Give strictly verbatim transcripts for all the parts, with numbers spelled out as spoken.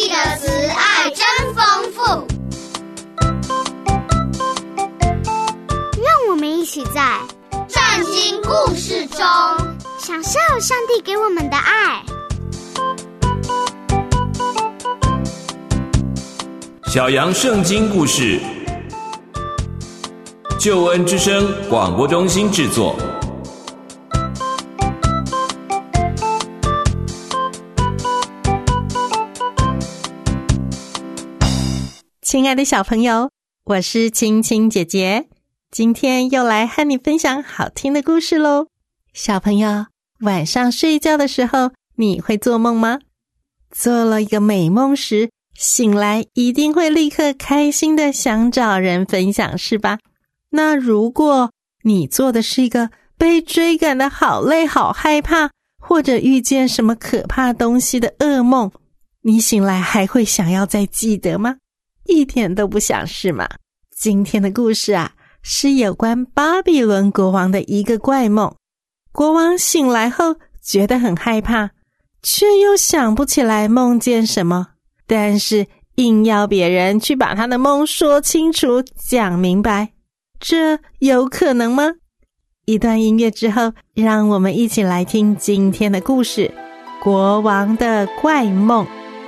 帝的慈爱真丰富。 让我们一起在圣经故事中享受上帝给我们的爱。 小羊圣经故事，救恩之声广播中心制作。 亲爱的小朋友，我是青青姐姐，今天又来和你分享好听的故事咯。小朋友，晚上睡觉的时候，你会做梦吗？做了一个美梦时，醒来一定会立刻开心的想找人分享，是吧？那如果你做的是一个被追赶的好累好害怕，或者遇见什么可怕东西的噩梦，你醒来还会想要再记得吗？一点都不想，是吗？今天的故事啊，是有关巴比伦国王的一个怪梦。国王醒来后觉得很害怕，却又想不起来梦见什么，但是硬要别人去把他的梦说清楚讲明白，这有可能吗？一段音乐之后，让我们一起来听今天的故事，国王的怪梦。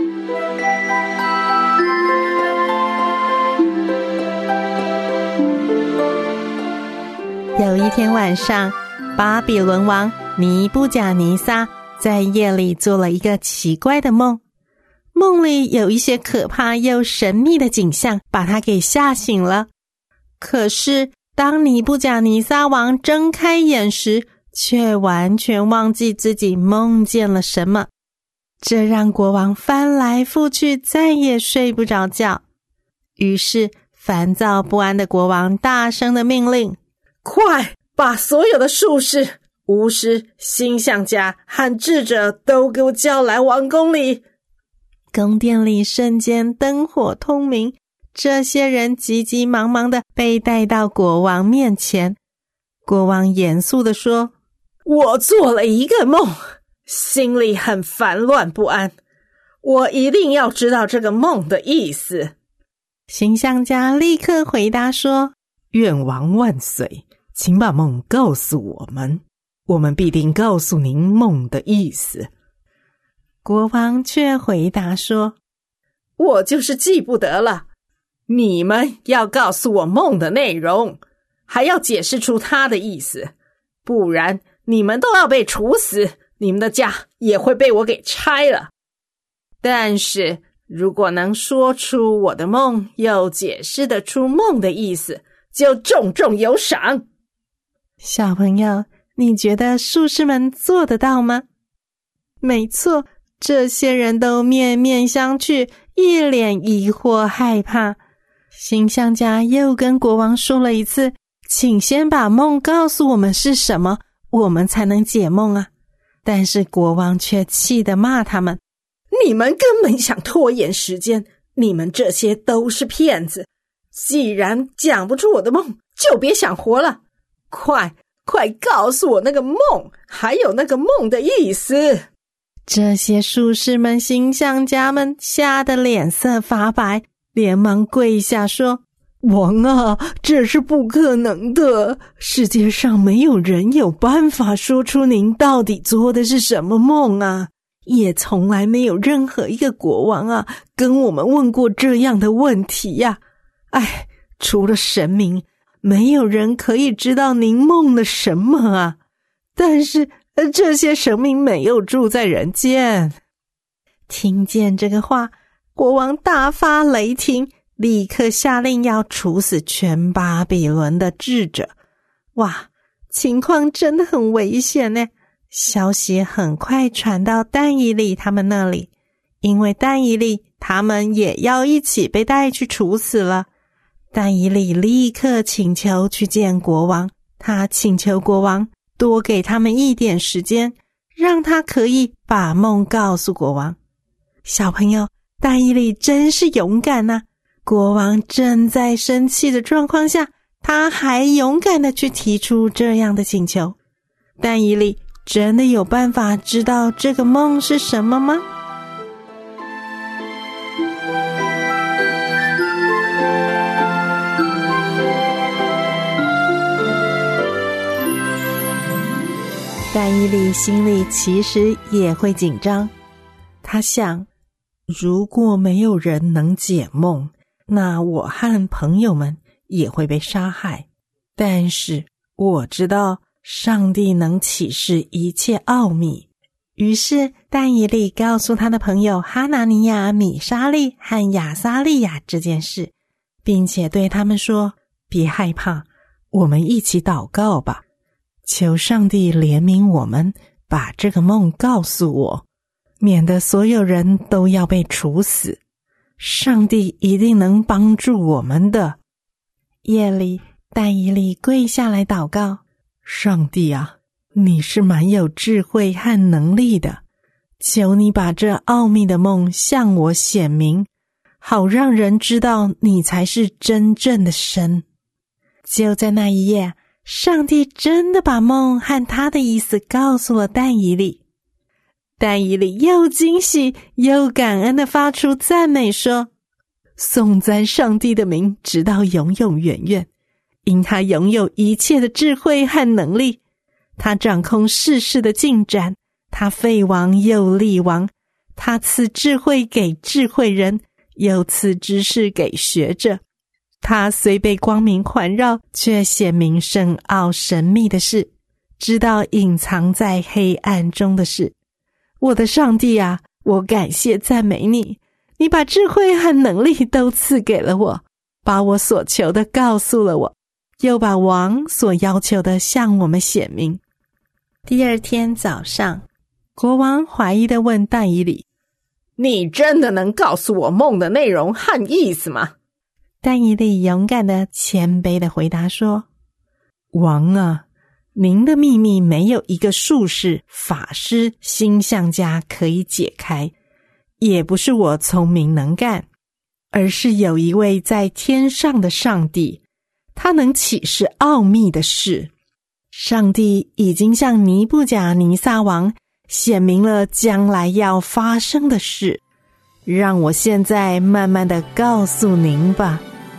有一天晚上，巴比伦王尼布甲尼撒在夜里做了一个奇怪的梦，梦里有一些可怕又神秘的景象，把他给吓醒了。可是当尼布甲尼撒王睁开眼时，却完全忘记自己梦见了什么，这让国王翻来覆去，再也睡不着觉。于是烦躁不安的国王大声的命令，快把所有的术士、巫师、星象家和智者都给我叫来王宫里。宫殿里瞬间灯火通明，这些人急急忙忙的被带到国王面前。国王严肃地说，我做了一个梦，心里很烦乱不安，我一定要知道这个梦的意思。星象家立刻回答说，愿王万岁，请把梦告诉我们，我们必定告诉您梦的意思。国王却回答说，我就是记不得了，你们要告诉我梦的内容，还要解释出它的意思，不然你们都要被处死，你们的家也会被我给拆了。但是如果能说出我的梦，又解释得出梦的意思，就重重有赏。小朋友，你觉得术士们做得到吗？没错，这些人都面面相觑，一脸疑惑害怕。星象家又跟国王说了一次，请先把梦告诉我们是什么，我们才能解梦啊。但是国王却气得骂他们，你们根本想拖延时间，你们这些都是骗子，既然讲不出我的梦，就别想活了，快快告诉我那个梦，还有那个梦的意思。这些术士们、星象家们吓得脸色发白，连忙跪下说，王啊，这是不可能的，世界上没有人有办法说出您到底做的是什么梦啊，也从来没有任何一个国王啊跟我们问过这样的问题呀、啊。哎，除了神明，没有人可以知道您梦了什么啊！但是这些神明没有住在人间。听见这个话，国王大发雷霆，立刻下令要处死全巴比伦的智者。哇，情况真的很危险呢！消息很快传到但以理他们那里，因为但以理他们也要一起被带去处死了。但以理立刻请求去见国王，他请求国王多给他们一点时间，让他可以把梦告诉国王。小朋友，但以理真是勇敢啊！国王正在生气的状况下，他还勇敢地去提出这样的请求。但以理真的有办法知道这个梦是什么吗？ 以理心里其实也会紧张，他想，如果没有人能解梦，那我和朋友们也会被杀害。但是我知道上帝能启示一切奥秘。于是但以理告诉他的朋友哈拿尼亚、米沙利和亚撒利亚这件事，并且对他们说，别害怕，我们一起祷告吧，求上帝怜悯我们，把这个梦告诉我，免得所有人都要被处死。上帝一定能帮助我们的。夜里，但以理跪下来祷告，上帝啊，你是蛮有智慧和能力的，求你把这奥秘的梦向我显明，好让人知道你才是真正的神。就在那一夜，上帝真的把梦和他的意思告诉了但以理。但以理又惊喜又感恩地发出赞美说，颂赞上帝的名直到永永远远，因他拥有一切的智慧和能力，他掌控世事的进展，他废王又立王，他赐智慧给智慧人，又赐知识给学者。他虽被光明环绕，却显明深奥神秘的事，知道隐藏在黑暗中的事。我的上帝啊，我感谢赞美你，你把智慧和能力都赐给了我，把我所求的告诉了我，又把王所要求的向我们显明。第二天早上，国王怀疑地问但以理， 你真的能告诉我梦的内容和意思吗？ 但以理勇敢的谦卑的回答说，王啊，您的秘密没有一个术士、法师、星象家可以解开，也不是我聪明能干，而是有一位在天上的上帝，他能启示奥秘的事。上帝已经向尼布甲尼撒王显明了将来要发生的事，让我现在慢慢的告诉您吧。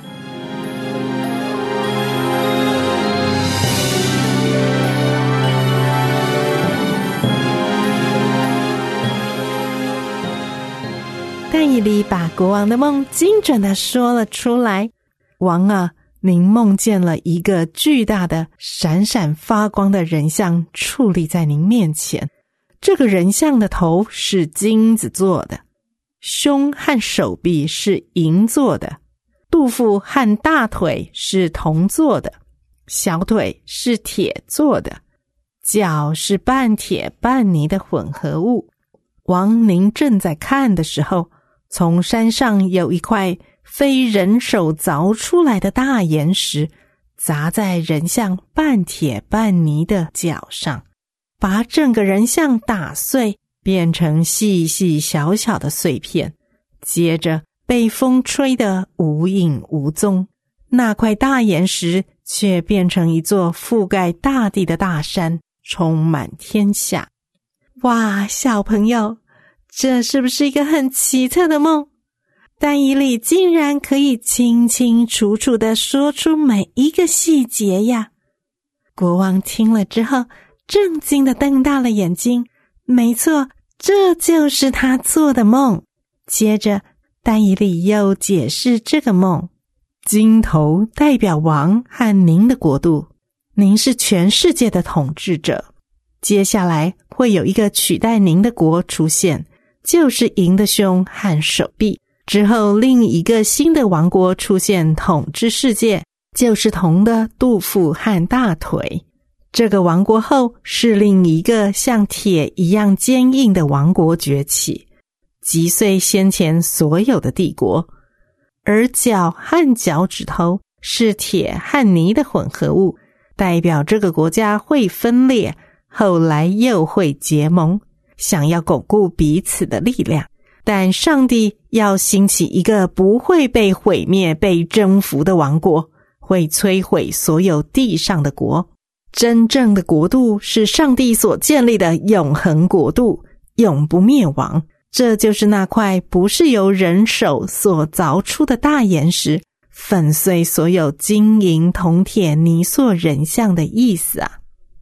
但以理把国王的梦精准地说了出来。王啊，您梦见了一个巨大的闪闪发光的人像矗立在您面前，这个人像的头是金子做的，胸和手臂是银做的，肚腹和大腿是铜做的，小腿是铁做的，脚是半铁半泥的混合物。王您正在看的时候，从山上有一块非人手凿出来的大岩石砸在人像半铁半泥的脚上，把整个人像打碎，变成细细小小的碎片，接着被风吹得无影无踪。那块大岩石却变成一座覆盖大地的大山，充满天下。哇，小朋友，这是不是一个很奇特的梦？但以理竟然可以清清楚楚地说出每一个细节呀！国王听了之后，震惊地瞪大了眼睛。没错，这就是他做的梦。接着，但以理又解释这个梦：金头代表王和您的国度，您是全世界的统治者。接下来会有一个取代您的国出现，就是银的胸和手臂。之后另一个新的王国出现统治世界，就是铜的肚腹和大腿。这个王国后是另一个像铁一样坚硬的王国崛起，击碎先前所有的帝国。而脚和脚趾头是铁和泥的混合物，代表这个国家会分裂，后来又会结盟，想要巩固彼此的力量。但上帝要兴起一个不会被毁灭、被征服的王国，会摧毁所有地上的国。真正的国度是上帝所建立的永恒国度，永不灭亡。这就是那块不是由人手所凿出的大岩石，粉碎所有金银铜铁泥塑人像的意思啊！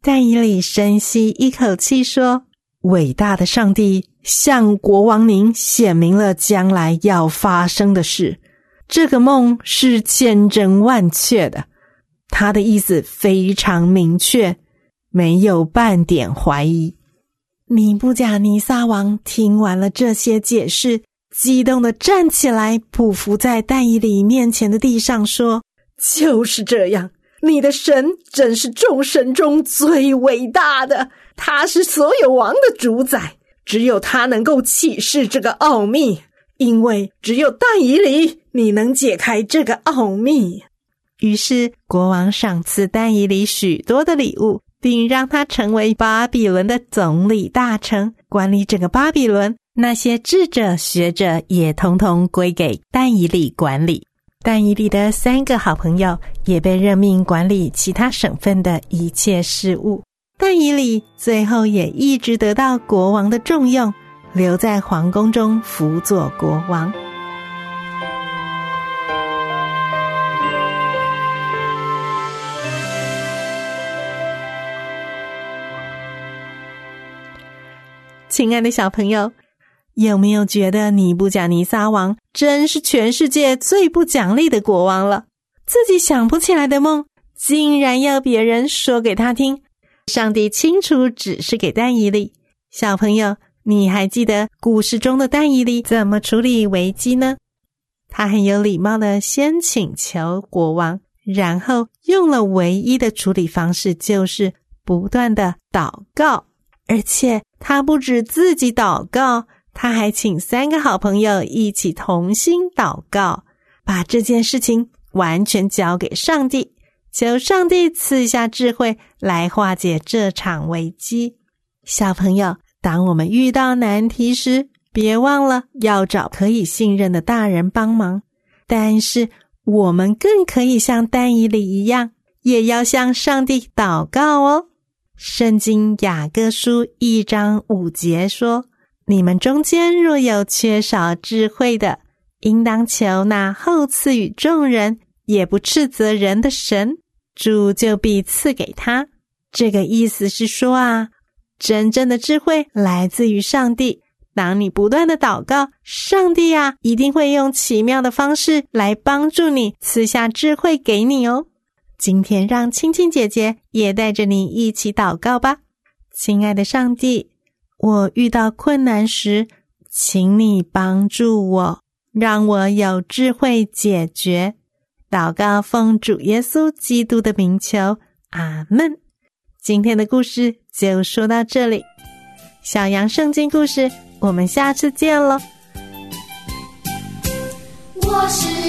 但以理深吸一口气说，伟大的上帝向国王您显明了将来要发生的事，这个梦是千真万确的，他的意思非常明确，没有半点怀疑。尼布甲尼撒王听完了这些解释，激动地站起来，匍匐在但以理面前的地上说， 就是这样，你的神真是众神中最伟大的，他是所有王的主宰，只有他能够启示这个奥秘，因为只有但以理你能解开这个奥秘。 于是国王赏赐但以理许多的礼物，并让他成为巴比伦的总理大臣，管理整个巴比伦，那些智者学者也统统归给但以理管理。但以理的三个好朋友也被任命管理其他省份的一切事务。但以理最后也一直得到国王的重用，留在皇宫中辅佐国王。亲爱的小朋友，有没有觉得尼布甲尼撒王真是全世界最不讲理的国王了？自己想不起来的梦，竟然要别人说给他听。上帝清楚指示给但以理。小朋友，你还记得故事中的但以理怎么处理危机呢？他很有礼貌的先请求国王，然后用了唯一的处理方式，就是不断的祷告。而且他不止自己祷告，他还请三个好朋友一起同心祷告，把这件事情完全交给上帝，求上帝赐下智慧来化解这场危机。小朋友，当我们遇到难题时，别忘了要找可以信任的大人帮忙，但是我们更可以像但以理一样，也要向上帝祷告哦。圣经雅各书一章五节说，你们中间若有缺少智慧的，应当求那厚赐予众人也不斥责人的神，主就必赐给他。这个意思是说啊，真正的智慧来自于上帝，当你不断的祷告，上帝啊一定会用奇妙的方式来帮助你，赐下智慧给你哦。今天让青青姐姐也带着你一起祷告吧。亲爱的上帝，我遇到困难时，请你帮助我，让我有智慧解决。祷告奉主耶稣基督的名求，阿们。今天的故事就说到这里，小羊圣经故事，我们下次见咯。 我是